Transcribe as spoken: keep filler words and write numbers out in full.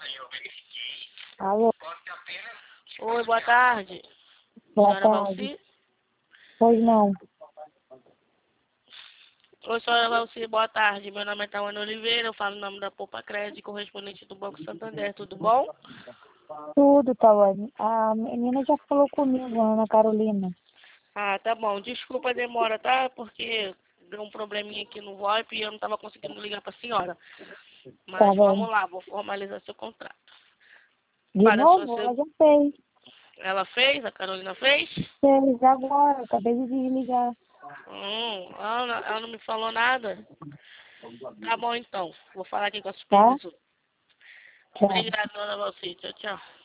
Alô? Oi, boa tarde. Boa Senhora tarde. Valci? Pois não. Oi, senhora Valci, boa tarde. Meu nome é Tawana Oliveira, eu falo em nome da Poupa Crédito, correspondente do Banco Santander, tudo bom? Tudo, Tawane. A menina já falou comigo, Ana Carolina. Ah, tá bom. Desculpa a demora, tá? Porque deu um probleminha aqui no VoIP e eu não estava conseguindo ligar para a senhora. Tá Mas bom. vamos lá, vou formalizar seu contrato. De Para a sua novo, seg- ela já fez. Ela fez? A Carolina fez? Fez agora, acabei de desligar. Hum, ela, não- ela não me falou nada. Tá bom, então. Vou falar aqui com a Tá? supervisora. Tchau. Obrigada, dona Valci. Tchau, tchau.